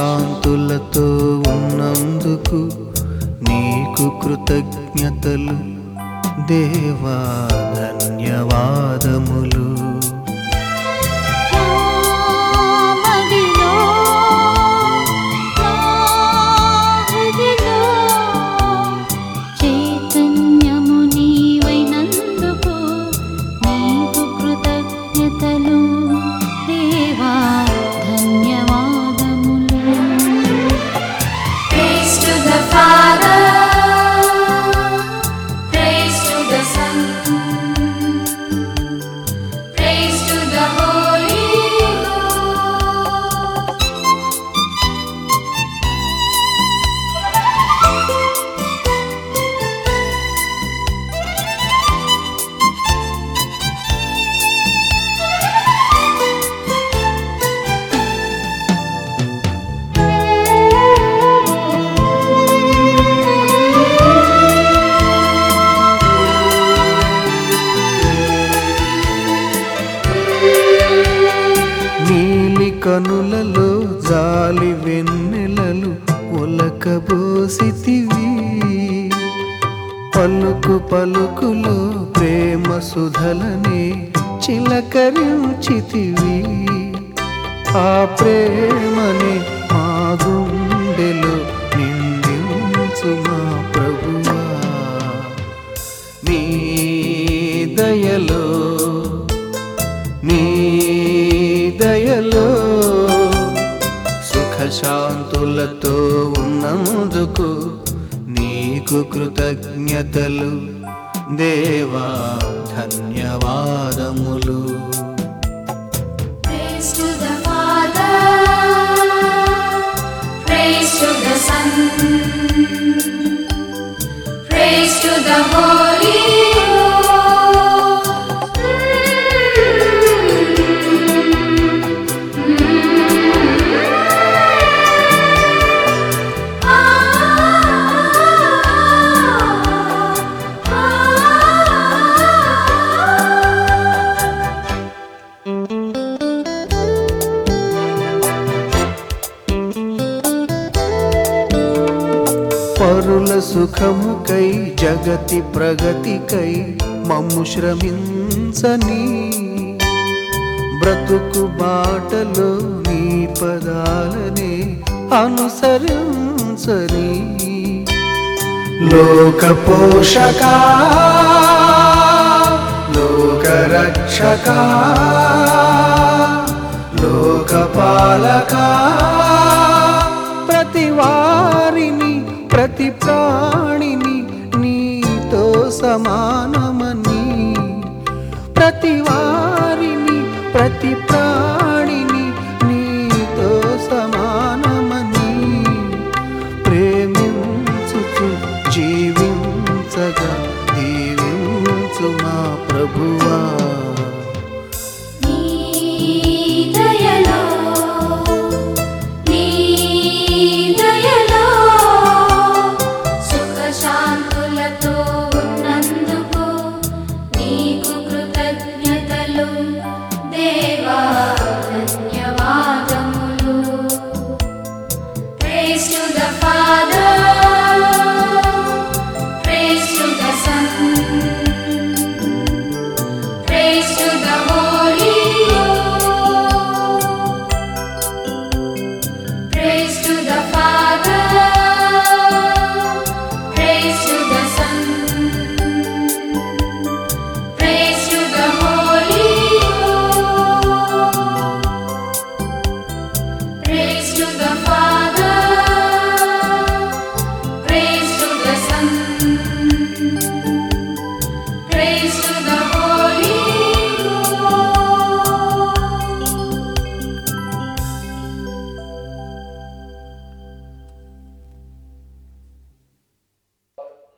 సుఖశాంతులతో ఉన్నందుకు నీకు కృతజ్ఞతలు దేవా, ధన్యవాదములు. కనులలో జాలి వెన్నెలలు ఒలకబోసితివి, పలుకు పలుకులో ప్రేమ సుధలనే చిలకరించితివి. ఆ ప్రేమని మా గుండెలో నిందించు మా ప్రభువా. నీ దయలో నీ దయలో సుఖశాంతులతో ఉన్నందుకు నీకు కృతజ్ఞతలు దేవా, ధన్యవాదములు. Praise to the Father, praise to the Son, praise to the Holy పరుల సుఖముకై జగతి ప్రగతికై మమ్ము శ్రమించని, బ్రతుకు బాటలో నీ పదాలనే అనుసరించని. లోక పోషకా, లోక రక్షకా, లోక పాలకా